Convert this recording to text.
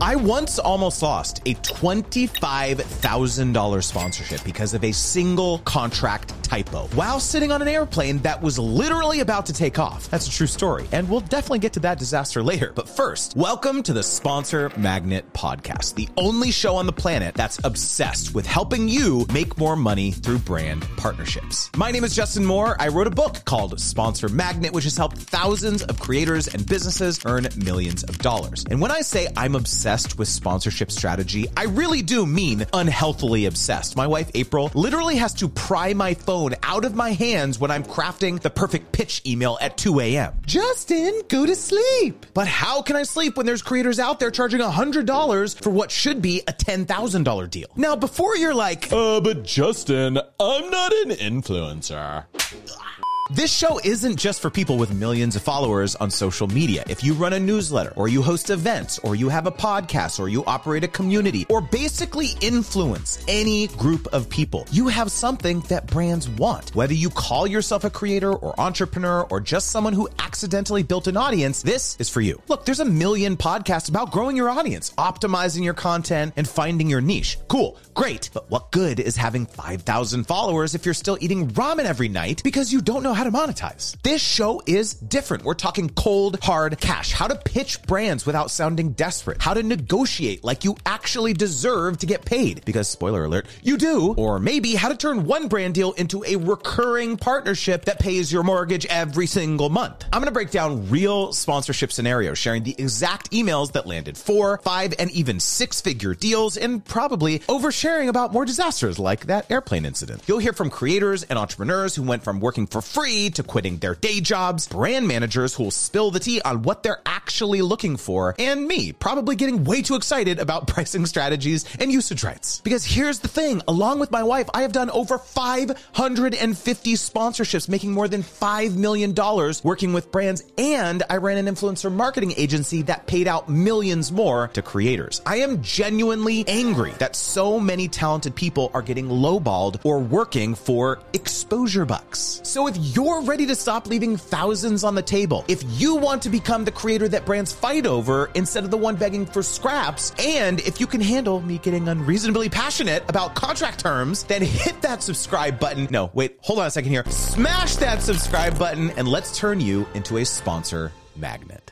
I once almost lost a $25,000 sponsorship because of a single contract typo while sitting on an airplane that was literally about to take off. That's a true story, and we'll definitely get to that disaster later. But first, welcome to the Sponsor Magnet Podcast, the only show on the planet that's obsessed with helping you make more money through brand partnerships. My name is Justin Moore. I wrote a book called Sponsor Magnet, which has helped thousands of creators and businesses earn millions of dollars. And when I say I'm obsessed with sponsorship strategy, I really do mean unhealthily obsessed. My wife, April, literally has to pry my phone out of my hands when I'm crafting the perfect pitch email at 2 a.m. Justin, go to sleep. But how can I sleep when there's creators out there charging $100 for what should be a $10,000 deal? Now, before you're like, but Justin, I'm not an influencer. This show isn't just for people with millions of followers on social media. If you run a newsletter, or you host events, or you have a podcast, or you operate a community, or basically influence any group of people, you have something that brands want. Whether you call yourself a creator or entrepreneur or just someone who accidentally built an audience, this is for you. Look, there's a million podcasts about growing your audience, optimizing your content, and finding your niche. Cool, great. But what good is having 5,000 followers if you're still eating ramen every night because you don't know how to monetize? This show is different. We're talking cold, hard cash. How to pitch brands without sounding desperate. How to negotiate like you actually deserve to get paid. Because, spoiler alert, you do. Or maybe how to turn one brand deal into a recurring partnership that pays your mortgage every single month. I'm going to break down real sponsorship scenarios, sharing the exact emails that landed 4, 5, and even 6-figure deals, and probably oversharing about more disasters like that airplane incident. You'll hear from creators and entrepreneurs who went from working for free to quitting their day jobs, brand managers who will spill the tea on what they're actually looking for, and me probably getting way too excited about pricing strategies and usage rights. Because here's the thing, along with my wife, I have done over 550 sponsorships, making more than $5 million working with brands, and I ran an influencer marketing agency that paid out millions more to creators. I am genuinely angry that so many talented people are getting lowballed or working for exposure bucks. So if you're ready to stop leaving thousands on the table, if you want to become the creator that brands fight over instead of the one begging for scraps, and if you can handle me getting unreasonably passionate about contract terms, then hit that subscribe button. No, wait, hold on a second here. Smash that subscribe button and let's turn you into a sponsor magnet.